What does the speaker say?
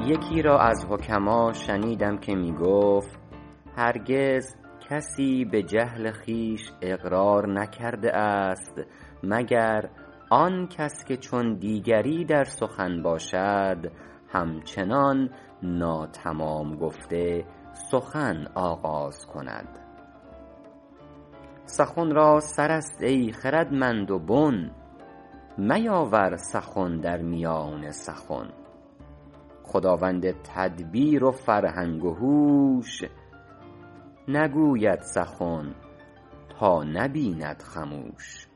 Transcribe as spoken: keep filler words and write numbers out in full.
یکی را از حکما شنیدم که می گفت هرگز کسی به جهل خویش اقرار نکرده است مگر آن کس که چون دیگری در سخن باشد همچنان ناتمام گفته سخن آغاز کند. سخن را سر است ای خردمند و بن، میاور سخن در میان سخن. خداوند تدبیر و فرهنگ و هوش، نگوید سخن تا نبیند خموش.